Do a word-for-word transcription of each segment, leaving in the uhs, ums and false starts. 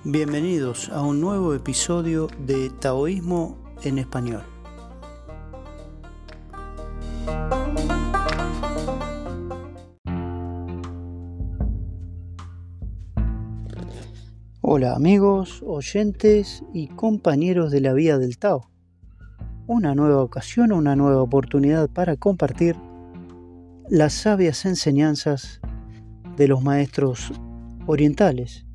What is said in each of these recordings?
Bienvenidos a un nuevo episodio de Taoísmo en Español. Hola amigos, oyentes y compañeros de la Vía del Tao. Una nueva ocasión, una nueva oportunidad para compartir las sabias enseñanzas de los maestros orientales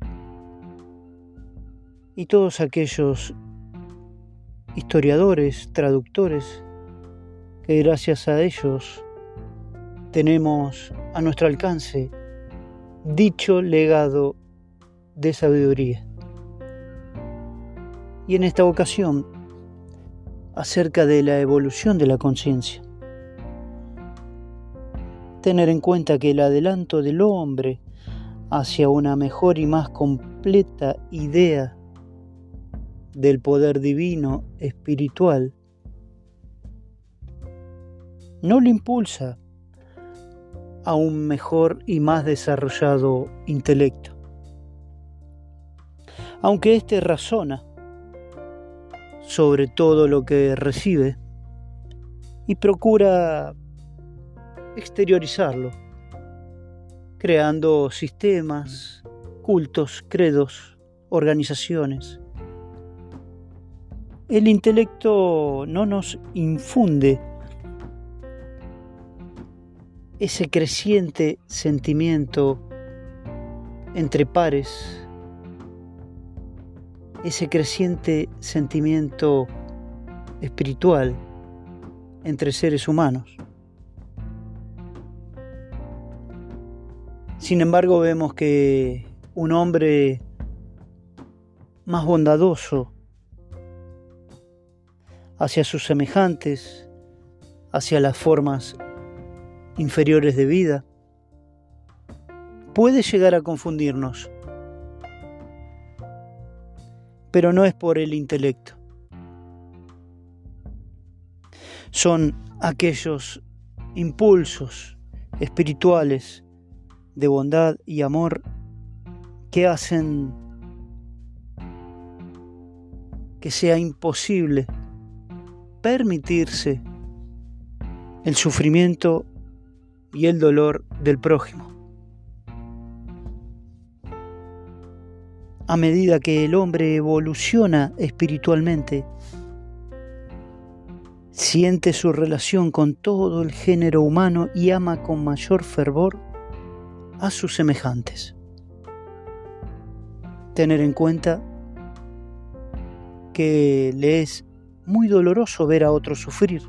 y todos aquellos historiadores, traductores, que gracias a ellos tenemos a nuestro alcance dicho legado de sabiduría. Y en esta ocasión, acerca de la evolución de la conciencia. Tener en cuenta que el adelanto del hombre hacia una mejor y más completa idea del poder divino espiritual no le impulsa a un mejor y más desarrollado intelecto, aunque éste razona sobre todo lo que recibe y procura exteriorizarlo, creando sistemas, cultos, credos, organizaciones. El intelecto no nos infunde ese creciente sentimiento entre pares, ese creciente sentimiento espiritual entre seres humanos. Sin embargo, vemos que un hombre más bondadoso hacia sus semejantes, hacia las formas inferiores de vida, puede llegar a confundirnos, pero no es por el intelecto. Son aquellos impulsos espirituales de bondad y amor que hacen que sea imposible permitirse el sufrimiento y el dolor del prójimo. A medida que el hombre evoluciona espiritualmente, siente su relación con todo el género humano y ama con mayor fervor a sus semejantes. Tener en cuenta que le es muy doloroso ver a otro sufrir,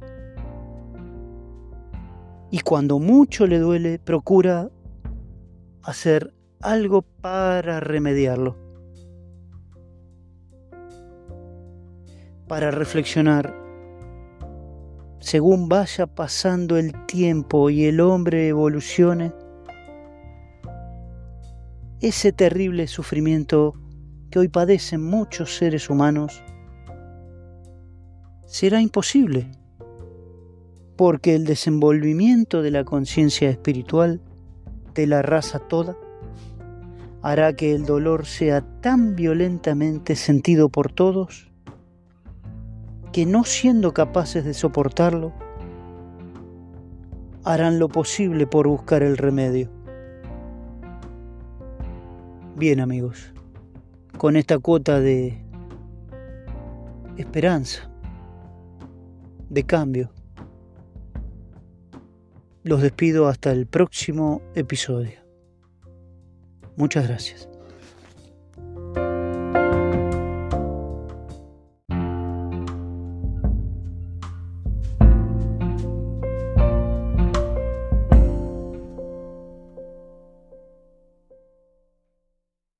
y cuando mucho le duele, procura hacer algo para remediarlo, para reflexionar. Según vaya pasando el tiempo y el hombre evolucione, ese terrible sufrimiento que hoy padecen muchos seres humanos será imposible, porque el desenvolvimiento de la conciencia espiritual de la raza toda hará que el dolor sea tan violentamente sentido por todos que, no siendo capaces de soportarlo, harán lo posible por buscar el remedio. Bien amigos, con esta cuota de esperanza, de cambio, los despido hasta el próximo episodio. Muchas gracias.